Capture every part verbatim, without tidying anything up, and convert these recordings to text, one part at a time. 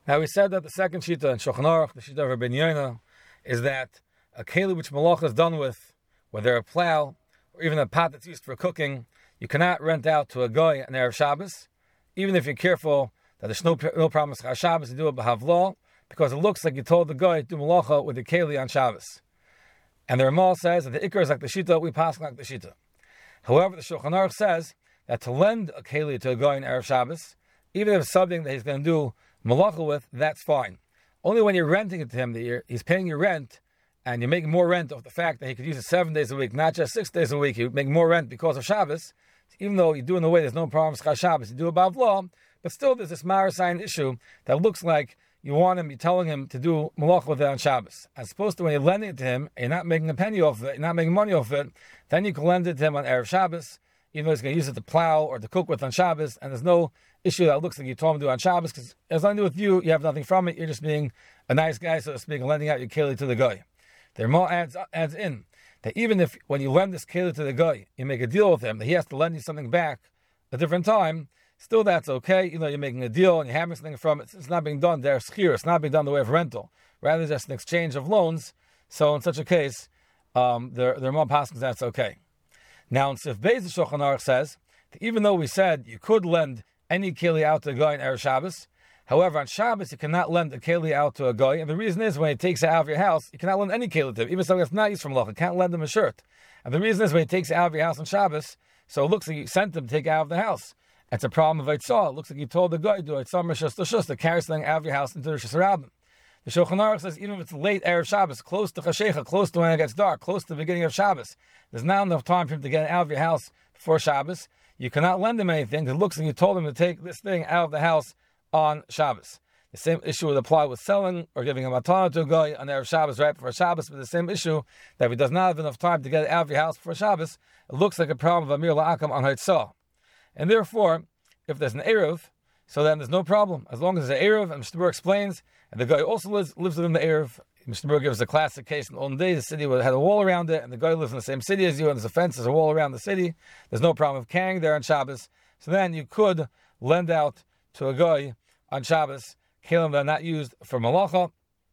Now we said that the second shita in Shulchan Aruch, the shita of Rabbi Yonah, is that a keli which malacha is done with, whether a plow or even a pot that's used for cooking, you cannot rent out to a goy on Erev Shabbos, even if you're careful that there's no, no promise on Shabbos to do it b'havlo, because it looks like you told the goy to do malacha with the keli on Shabbos. And the Ramal says that the ikar is like the shita, we pass like the shita. However, the Shulchan Aruch says that to lend a keli to a goy on Erev Shabbos, even if it's something that he's going to do malacha with, that's fine. Only when you're renting it to him, that you're, he's paying your rent, and you're making more rent of the fact that he could use it seven days a week, not just six days a week. You make more rent because of Shabbos, even though you do it in a way there's no problem with Shabbos. You do it b'avlo, but still there's this marasayin issue that looks like you want him, you're telling him to do malacha with it on Shabbos. As opposed to when you're lending it to him, and you're not making a penny off of it, you're not making money off of it, then you can lend it to him on Erev Shabbos, even though he's going to use it to plow or to cook with on Shabbos, and there's no issue that looks like you told him to do on Shabbos, because it has nothing to do with you, you have nothing from it, you're just being a nice guy, so to speak, and lending out your keli to the guy. The Ramah adds, adds in that even if when you lend this keli to the guy, you make a deal with him that he has to lend you something back a different time, still that's okay. You know, you're making a deal and you're having something from it. It's not being done there, schir. It's not being done the way of rental, rather just an exchange of loans. So in such a case, um, the the Ramah passes that's okay. Now in Sif Beis, the Shulchan Aruch says that even though we said you could lend any keli out to a guy in Erev Shabbos, however, on Shabbos, you cannot lend a keli out to a guy, and the reason is when he takes it out of your house, you cannot lend any keli to him, even something that's not used from malacha. You can't lend him a shirt. And the reason is when he takes it out of your house on Shabbos, so it looks like you sent him to take it out of the house. It's a problem of Eitzah. It looks like you told the guy to do Eitzah Rishus L'Shus, to carry something out of your house into the Rishus Rabbim. The Shulchan Aruch says even if it's late Erev Shabbos, close to Chashecha, close to when it gets dark, close to the beginning of Shabbos, there's not enough time for him to get it out of your house before Shabbos. You cannot lend him anything. It looks like you told him to take this thing out of the house on Shabbos. The same issue would apply with selling or giving a matana to a guy on Erev Shabbos right before Shabbos, but the same issue that if he does not have enough time to get it out of your house before Shabbos, it looks like a problem of Amir La'akam on Haitzah. And therefore, if there's an Erev, so then there's no problem. As long as there's an Erev, and Mister Burr explains, and the guy also lives, lives within the Erev. Mister Burr gives a classic case in the olden days, the city had a wall around it, and the guy lives in the same city as you, and there's a fence, there's a wall around the city. There's no problem of carrying there on Shabbos. So then you could lend out to a guy on Shabbos, kelim that are not used for malacha.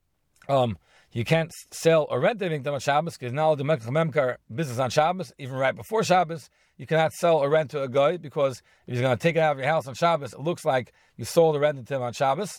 Um, you can't sell or rent anything on Shabbos, because now the Mekach Memkar business on Shabbos, even right before Shabbos, you cannot sell or rent to a guy, because if he's going to take it out of your house on Shabbos, it looks like you sold or rented to him on Shabbos.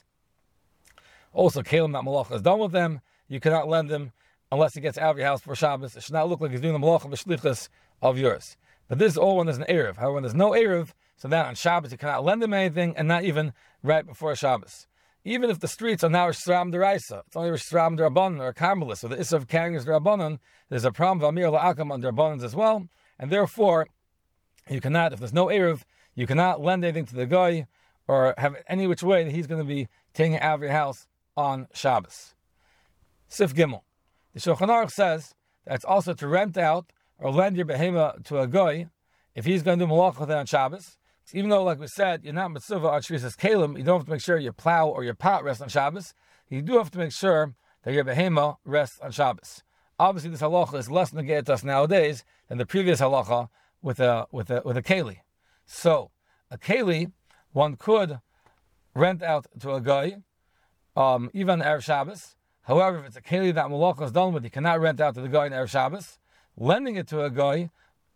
Also, kelim that malacha is done with them, you cannot lend him unless he gets out of your house before Shabbos. It should not look like he's doing the malacha b'shlichus of yours. But this is all when there's an Erev. However, when there's no Erev, so then on Shabbos you cannot lend him anything, and not even right before Shabbos. Even if the streets are now Rosh Hashanah D'Oraisa, it's only Rosh Hashanah D'Rabbanan or a Carmelis, or the Issa of carrying is D'Rabbanan, there's a problem of Amir La'akam on D'Rabbanans as well, and therefore, you cannot, if there's no Erev, you cannot lend anything to the guy, or have any which way that he's going to be taking it out of your house on Shabbos. Sif Gimel. The Shulchan Aruch says that it's also to rent out or lend your behema to a guy if he's going to do malacha with it on Shabbos. So even though, like we said, you're not mitzvah on Shvisas Kalim, you don't have to make sure your plow or your pot rests on Shabbos. You do have to make sure that your behema rests on Shabbos. Obviously, this halacha is less negated to us nowadays than the previous halacha with a with a with a keli. So a keli one could rent out to a guy, um, even on Erev Shabbos. However, if it's a keli that malacha is done with, you cannot rent out to the guy in Erev Shabbos. Lending it to a guy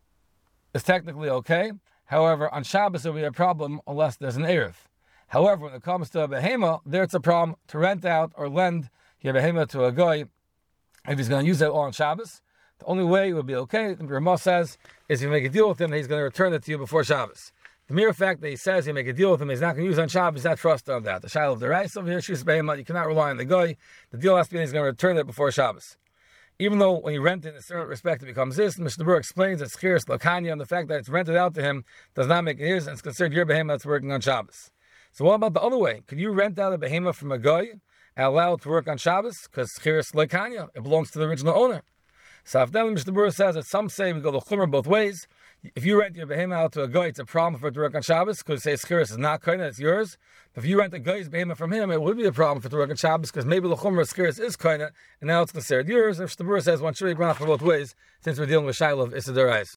is technically okay. However, on Shabbos it will be a problem unless there's an Erev. However, when it comes to a behema, there it's a problem to rent out or lend your behema to a guy if he's going to use it all on Shabbos. The only way it would be okay, the Ramah says, is if you make a deal with him that he's going to return it to you before Shabbos. The mere fact that he says you make a deal with him, he's not going to use it on Shabbos, not trust on that. The Shiloh of the Rice over here, she's behema, you cannot rely on the guy. The deal has to be that he's going to return it before Shabbos. Even though when you rent it in a certain respect it becomes this, Mishnah Berurah explains that Schiris Lakanya, and the fact that it's rented out to him does not make it his, and it's considered your behema that's working on Shabbos. So what about the other way? Could you rent out a behema from a guy and allow it to work on Shabbos? Because Schiris Lakanya, it belongs to the original owner. So if then Mishnah Berurah says that some say we go to Chumrah both ways. If you rent your behema out to a guy, it's a problem for it to work on Shabbos, because say Schiris is not kaina, it's yours. But if you rent a guy's behema from him, it would be a problem for it to work on Shabbos, because maybe the Chumrah Schiris is kaina, and now it's considered yours. And Mishnah Berurah says one should be granted for both ways, since we're dealing with Shiloh of Issa D'Oraisa.